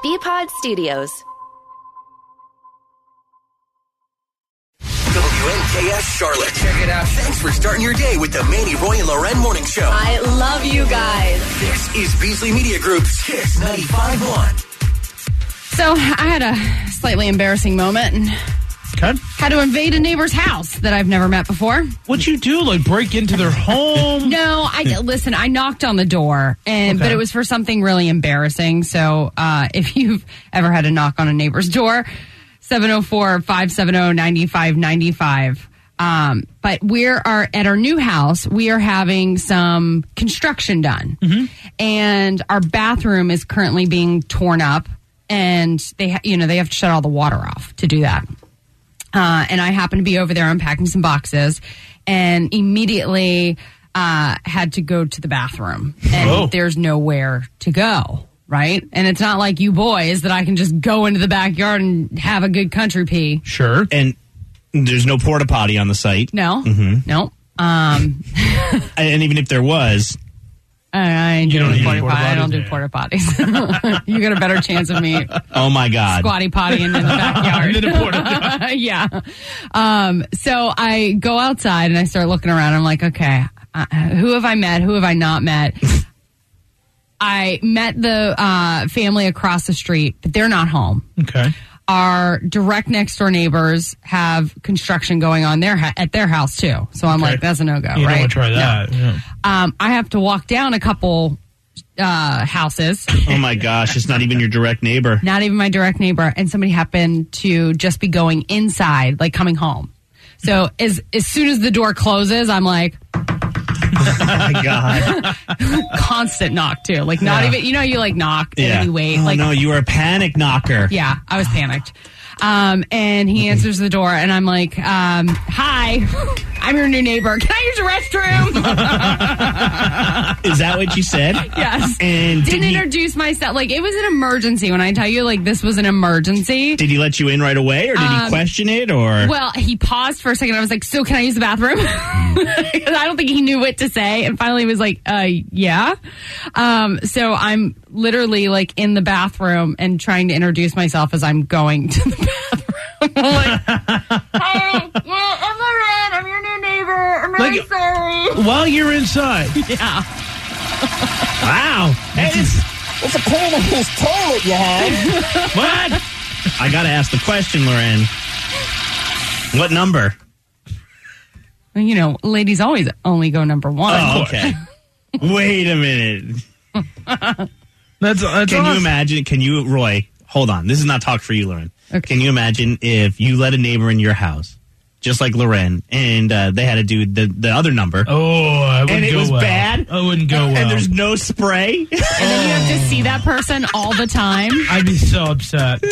BPod Studios. WNKS Charlotte. Check it out. Thanks for starting your day with the Manny, Roy, and Loren Morning Show. I love you guys. This is Beasley Media Group's Kiss 95.1. So I had a slightly embarrassing moment and had to invade a neighbor's house that I've never met before. What'd you do? Like break into their home? No, listen, I knocked on the door, but it was for something really embarrassing. So if you've ever had to knock on a neighbor's door, 704-570-9595. But we are at our new house. We are having some construction done, and our bathroom is currently being torn up, and they have to shut all the water off to do that. And I happened to be over there unpacking some boxes, and immediately had to go to the bathroom, and there's nowhere to go. Right? And it's not like you boys that I can just go into the backyard and have a good country pee. Sure. And there's no porta potty on the site. No. No. And even if there was, I don't do porta potties. You got a better chance of me. Oh my God. Squatty potty in the backyard. Yeah. So I go outside and I start looking around. I'm like, okay, who have I met? Who have I not met? I met the family across the street, but they're not home. Okay. Our direct next door neighbors have construction going on at their house too. So I'm like, that's a no-go, right? You don't want to try that. No. Yeah. I have to walk down a couple houses. Oh my gosh, it's not even your direct neighbor. Not even my direct neighbor. And somebody happened to just be going inside, like coming home. So as soon as the door closes, I'm like... Oh my God. Constant knock too. Like not even, you like knock and then you wait. Oh like, no, you were a panic knocker. Yeah, I was panicked. And he answers the door and I'm like, hi, I'm your new neighbor. Can I use your restroom? Is that what you said? Yes. And didn't introduce myself. Like it was an emergency. When I tell you like this was an emergency. Did he let you in right away or did he question it or? Well, he paused for a second. I was like, so can I use the bathroom? I don't think he knew what to say. And finally he was like, yeah. So I'm literally like in the bathroom and trying to introduce myself as I'm going to the bathroom. I'm like, hi, I'm Loren. I'm your new neighbor. I'm really sorry. While you're inside. Yeah. Wow. Hey, it's a clean of his toilet you have. What? I got to ask the question, Loren. What number? Well, ladies always only go number one. Oh, okay. Wait a minute. That's Can you imagine? Roy, hold on. This is not talk for you, Loren. Okay. Can you imagine if you let a neighbor in your house, just like Loren, and they had to do the other number? Oh, and it was bad. I wouldn't go well. And there's no spray. And then you have to see that person all the time. I'd be so upset.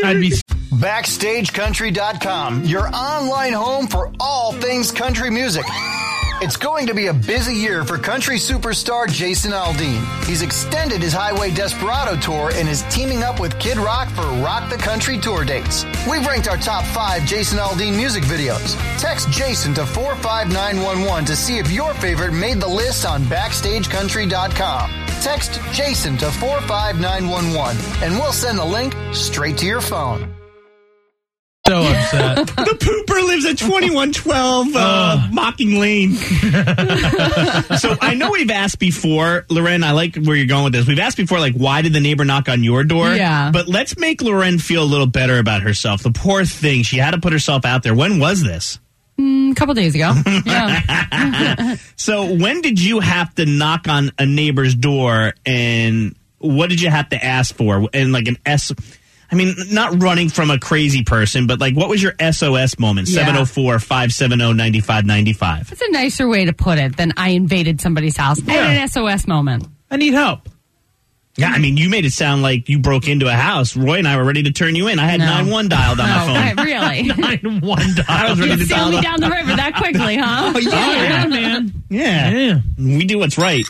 BackstageCountry.com, your online home for all things country music. It's going to be a busy year for country superstar Jason Aldean. He's extended his Highway Desperado tour and is teaming up with Kid Rock for Rock the Country tour dates. We've ranked our top 5 Jason Aldean music videos. Text Jason to 45911 to see if your favorite made the list on BackstageCountry.com. Text Jason to 45911 and we'll send the link straight to your phone. So upset. The pooper lives at 2112 Mocking Lane. So I know we've asked before, Loren, I like where you're going with this. We've asked before, like, why did the neighbor knock on your door? Yeah. But let's make Loren feel a little better about herself. The poor thing. She had to put herself out there. When was this? A couple days ago. Yeah. So when did you have to knock on a neighbor's door and what did you have to ask for? And like I mean, not running from a crazy person, but like, what was your SOS moment? Yeah. 704-570-9595. That's a nicer way to put it than I invaded somebody's house. I had an SOS moment. I need help. Yeah, I mean, you made it sound like you broke into a house. Roy and I were ready to turn you in. I had 911 dialed on my phone. Really? 911 dialed. I was ready to sail me down the river that quickly, huh? Oh, yeah, man. Yeah. We do what's right.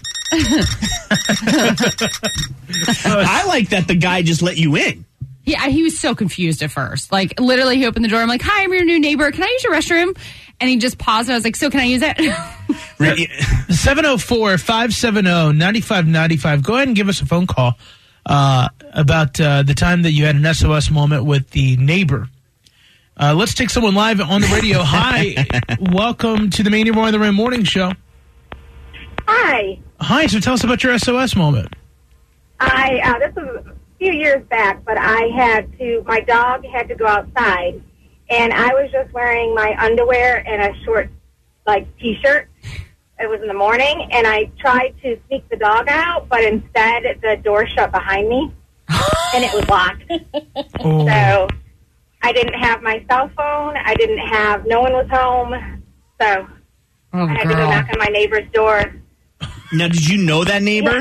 I like that the guy just let you in. Yeah, he was so confused at first. Like, literally, he opened the door. I'm like, hi, I'm your new neighbor. Can I use your restroom? And he just paused. And I was like, so can I use it? 704-570-9595. Go ahead and give us a phone call. about the time that you had an SOS moment with the neighbor. Let's take someone live on the radio. Hi. Welcome to the Manny Roy in the Rain Morning Show. Hi. Hi. So tell us about your SOS moment. This was a few years back, but my dog had to go outside, and I was just wearing my underwear and a short, T-shirt. It was in the morning, and I tried to sneak the dog out, but instead the door shut behind me, and it was locked. Oh. So I didn't have my cell phone. No one was home, so I had to go knock on my neighbor's door. Now, did you know that neighbor?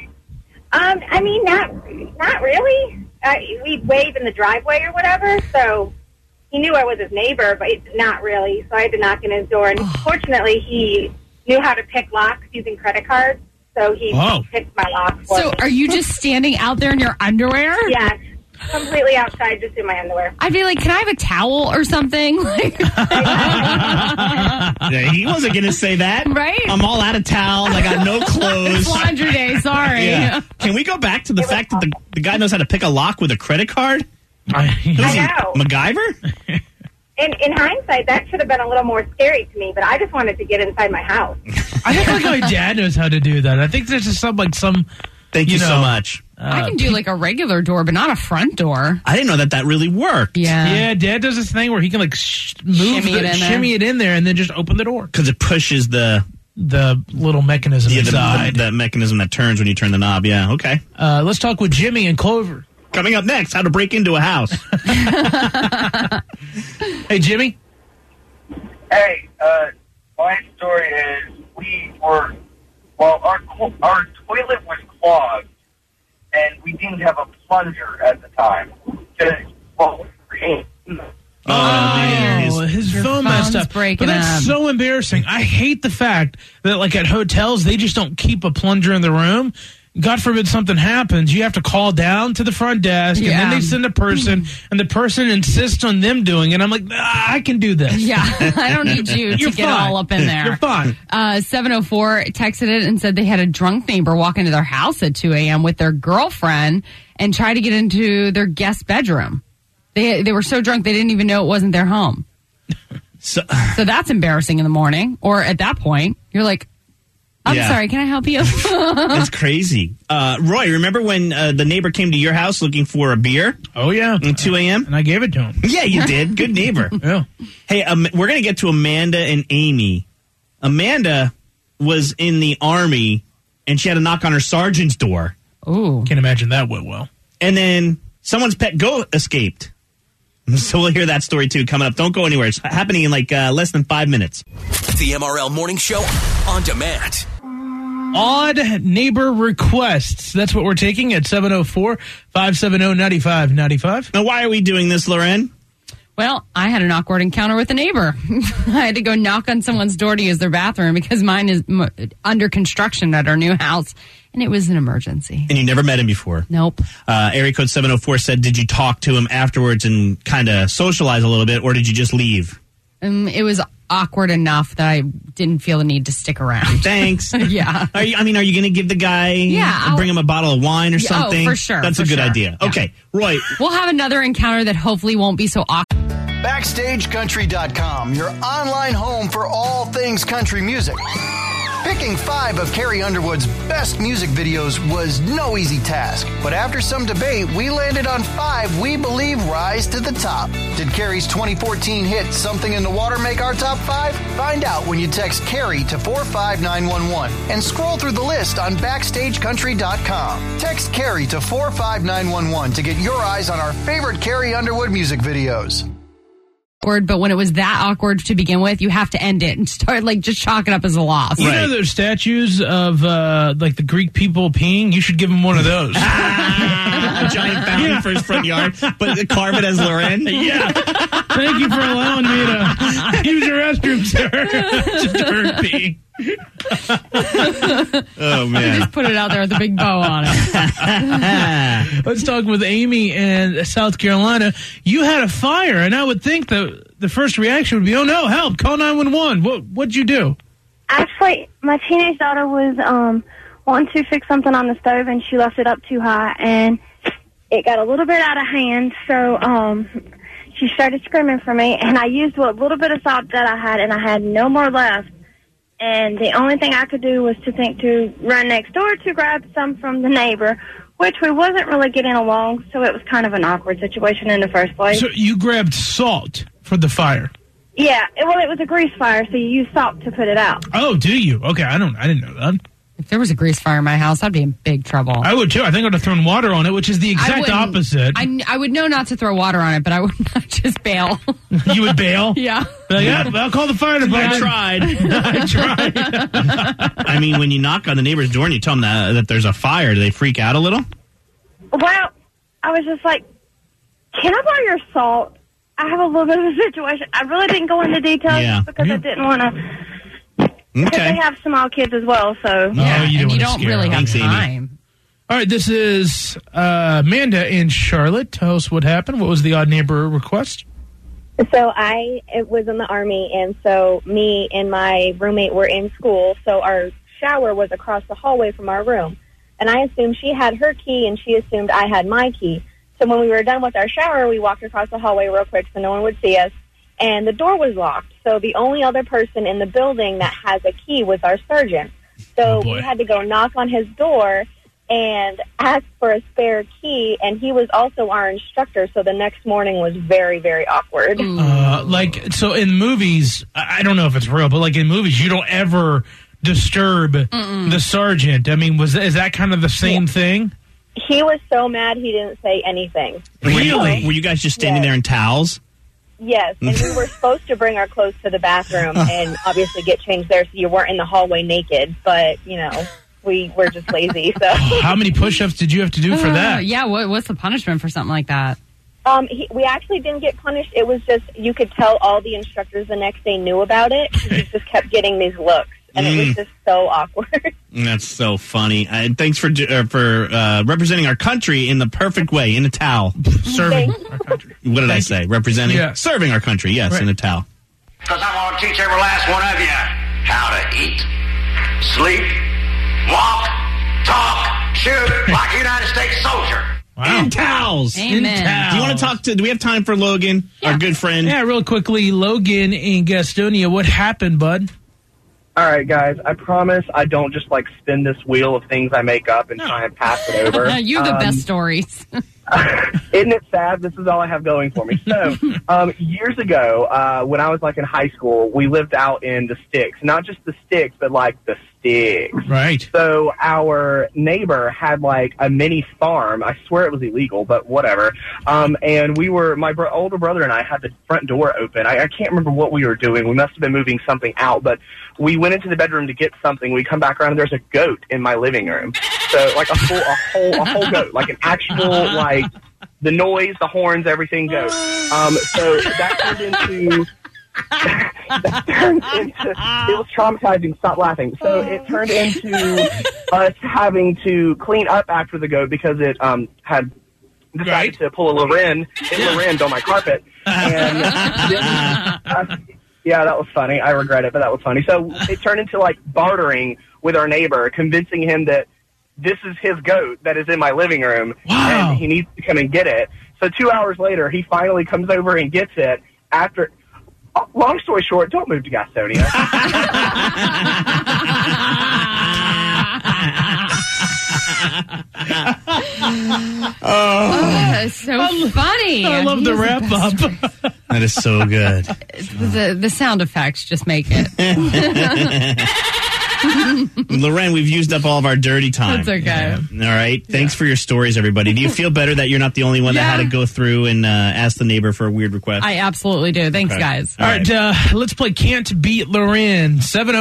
Not really. We'd wave in the driveway or whatever, so he knew I was his neighbor, but not really. So I had to knock on his door, and fortunately, he knew how to pick locks using credit cards, so he picked my lock for me. So are you just standing out there in your underwear? Yes, completely outside, just in my underwear. I'd be like, can I have a towel or something? Yeah, he wasn't going to say that. Right? I'm all out of towels. I got no clothes. It's laundry day, sorry. Yeah. Can we go back to the fact that the guy knows how to pick a lock with a credit card? I know. MacGyver? In hindsight, that should have been a little more scary to me, but I just wanted to get inside my house. I think my dad knows how to do that. I think there's just some. Thank you so much. I can do a regular door, but not a front door. I didn't know that really worked. Yeah. Dad does this thing where he can shimmy it in there, and then just open the door because it pushes the little mechanism inside. The mechanism that turns when you turn the knob. Yeah. Okay. Let's talk with Jimmy and Clover. Coming up next, how to break into a house. Hey, Jimmy. Hey, my story is our toilet was clogged, and we didn't have a plunger at the time. His phone messed up. But that's so embarrassing. I hate the fact that, at hotels, they just don't keep a plunger in the room. God forbid something happens, you have to call down to the front desk, and then they send a person, and the person insists on them doing it. I'm like, I can do this. Yeah, I don't need you to get all up in there. You're fine. 704 texted it and said they had a drunk neighbor walk into their house at 2 a.m. with their girlfriend and try to get into their guest bedroom. They were so drunk they didn't even know it wasn't their home. So that's embarrassing in the morning, or at that point, you're like, I'm sorry, can I help you? That's crazy. Roy, remember when the neighbor came to your house looking for a beer? Oh, yeah. At 2 a.m.? And I gave it to him. Yeah, you did. Good neighbor. Yeah. Hey, we're going to get to Amanda and Amy. Amanda was in the Army, and she had to knock on her sergeant's door. Ooh. Can't imagine that went well. And then someone's pet goat escaped. So we'll hear that story, too, coming up. Don't go anywhere. It's happening in less than 5 minutes. The MRL Morning Show on demand. Odd neighbor requests. That's what we're taking at 704-570-9595. Now, why are we doing this, Loren? Well, I had an awkward encounter with a neighbor. I had to go knock on someone's door to use their bathroom because mine is under construction at our new house, and it was an emergency. And you never met him before? Nope. Area code 704 said, did you talk to him afterwards and kind of socialize a little bit, or did you just leave? It was awkward enough that I didn't feel the need to stick around. Thanks. Yeah. Are you going to give the guy, bring him a bottle of wine or something? Oh, for sure. That's a good idea. Yeah. Okay, Roy. We'll have another encounter that hopefully won't be so awkward. BackstageCountry.com, your online home for all things country music. Picking 5 of Carrie Underwood's best music videos was no easy task, but after some debate, we landed on 5 we believe rise to the top. Did Carrie's 2014 hit Something in the Water make our top 5? Find out when you text Carrie to 45911 and scroll through the list on BackstageCountry.com. Text Carrie to 45911 to get your eyes on our favorite Carrie Underwood music videos. But when it was that awkward to begin with, you have to end it and start just chalk it up as a loss. You know those statues of the Greek people peeing? You should give them one of those. A giant fountain for his front yard, but carve it as Loren. Yeah. Thank you for allowing me to use your restroom, sir. Just heard peeing. Oh man! Just put it out there with a big bow on it. Let's talk with Amy in South Carolina. You had a fire, and I would think the first reaction would be, "Oh no, help! Call 911." What'd you do? Actually, my teenage daughter was wanted to fix something on the stove, and she left it up too high, and it got a little bit out of hand, so she started screaming for me, and I used what little bit of salt that I had, and I had no more left. And the only thing I could do was to run next door to grab some from the neighbor, which we wasn't really getting along, so it was kind of an awkward situation in the first place. So you grabbed salt for the fire? Yeah, it was a grease fire, so you use salt to put it out. Oh, do you? Okay, I didn't know that. If there was a grease fire in my house, I'd be in big trouble. I would too. I think I would have thrown water on it, which is the exact opposite. I would know not to throw water on it, but I would not just bail. You would bail? Yeah. I'll call the fire department. I tried. I mean, when you knock on the neighbor's door and you tell them that there's a fire, do they freak out a little? Well, I was just like, can I borrow your salt? I have a little bit of a situation. I really didn't go into details because I didn't want to. Because they have small kids as well, so. You don't really have time. Amy. All right, this is Amanda in Charlotte. Tell us what happened. What was the odd neighbor request? So I was in the Army, and so me and my roommate were in school, so our shower was across the hallway from our room. And I assumed she had her key, and she assumed I had my key. So when we were done with our shower, we walked across the hallway real quick so no one would see us. And the door was locked. So the only other person in the building that has a key was our sergeant. So we had to go knock on his door and ask for a spare key. And he was also our instructor. So the next morning was very, very awkward. So in movies, I don't know if it's real, but like in movies, you don't ever disturb the sergeant. I mean, is that kind of the same thing? He was so mad he didn't say anything. Really? Were you guys just standing there in towels? Yes, and we were supposed to bring our clothes to the bathroom and obviously get changed there so you weren't in the hallway naked. But, we were just lazy. So how many push-ups did you have to do for that? Yeah, what's the punishment for something like that? We actually didn't get punished. It was just you could tell all the instructors the next day knew about it. He just kept getting these looks. And it was just so awkward. That's so funny. And thanks for representing our country in the perfect way, in a towel. Serving our country. What did I say? Representing? Yeah. Serving our country, yes, right. In a towel. Because I want to teach every last one of you how to eat, sleep, walk, talk, shoot like a United States soldier. Wow. In towels. Amen. In towels. Do you want to talk do we have time for Logan, our good friend? Yeah, real quickly, Logan in Gastonia. What happened, bud? All right, guys, I promise I don't just, spin this wheel of things I make up and try and pass it over. You have the best stories. Isn't it sad? This is all I have going for me. So, years ago, when I was, in high school, we lived out in the sticks. Not just the sticks, but, the sticks. Right. So, our neighbor had, a mini farm. I swear it was illegal, but whatever. And we were, my older brother and I had the front door open. I can't remember what we were doing. We must have been moving something out, but we went into the bedroom to get something. We come back around and there's a goat in my living room. So a whole goat, an actual, the noise, the horns, everything goes. So that turned into, it was traumatizing. Stop laughing. So it turned into us having to clean up after the goat because it, had decided to pull a Loren. It Loren'd on my carpet. And then, yeah, that was funny. I regret it, but that was funny. So it turned into bartering with our neighbor, convincing him that this is his goat that is in my living room, and he needs to come and get it. So 2 hours later, he finally comes over and gets it. After, long story short, don't move to Gastonia. So funny. I love the wrap up. That is so good. The sound effects just make it. Loren, we've used up all of our dirty time. That's okay. All right. Thanks for your stories, everybody. Do you feel better that you're not the only one that had to go through and ask the neighbor for a weird request? I absolutely do. Thanks, guys. All right. Let's play Can't Beat Loren.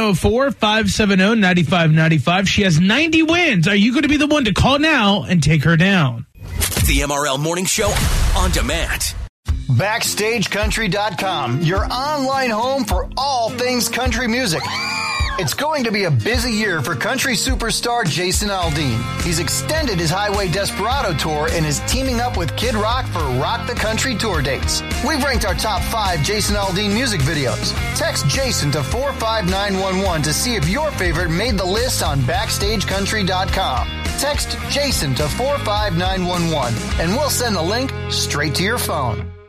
704-570-9595. She has 90 wins. Are you going to be the one to call now and take her down? The MRL Morning Show on demand. BackstageCountry.com, your online home for all things country music. It's going to be a busy year for country superstar Jason Aldean. He's extended his Highway Desperado tour and is teaming up with Kid Rock for Rock the Country tour dates. We've ranked our top 5 Jason Aldean music videos. Text Jason to 45911 to see if your favorite made the list on BackstageCountry.com. Text Jason to 45911 and we'll send the link straight to your phone.